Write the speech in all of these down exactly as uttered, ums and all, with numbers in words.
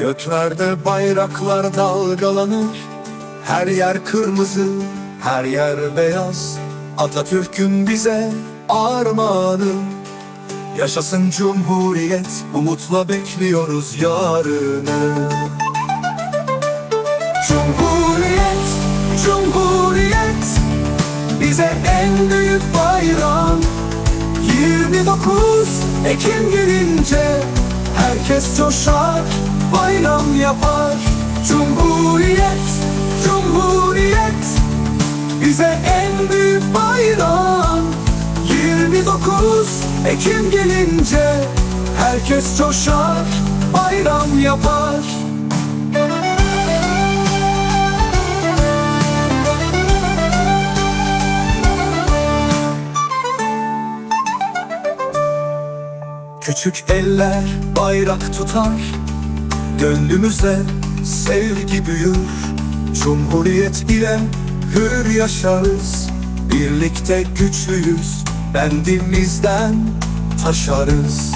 Göklerde bayraklar dalgalanır. Her yer kırmızı, her yer beyaz. Atatürk'ün bize armağanı. Yaşasın Cumhuriyet, umutla bekliyoruz yarını. Cumhuriyet, Cumhuriyet, bize en büyük bayram. Yirmi dokuz Ekim gelince herkes coşar, bayram yapar. Cumhuriyet, Cumhuriyet, bize en büyük bayram. Yirmi dokuz Ekim gelince herkes coşar, bayram yapar. Küçük eller bayrak tutar, gönlümüzde sevgi büyür. Cumhuriyet ile hür yaşarız, birlikte güçlüyüz, bendimizden taşarız.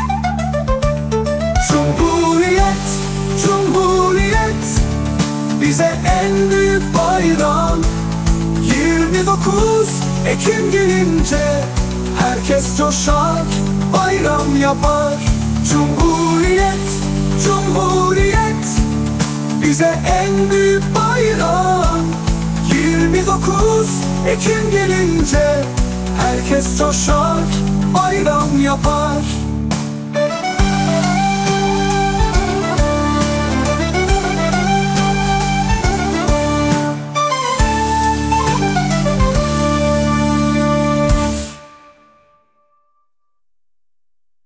Cumhuriyet, Cumhuriyet, bize en büyük bayram. Yirmi dokuz Ekim gelince herkes coşar, bayram yapar. Cumhuriyet, Cumhuriyet, bize en büyük bayram. Yirmi dokuz Ekim gelince herkes coşar, bayram yapar.